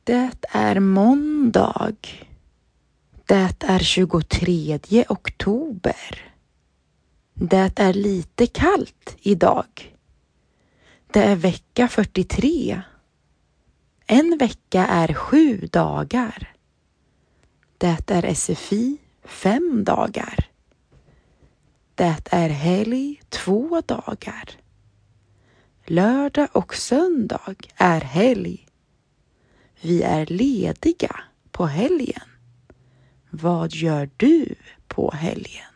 Det är måndag. Det är 23 oktober. Det är lite kallt idag. Det är vecka 43. En vecka är 7 dagar. Det är SFI 5 dagar. Det är helg 2 dagar. Lördag och söndag är helg. Vi är lediga på helgen. Vad gör du på helgen?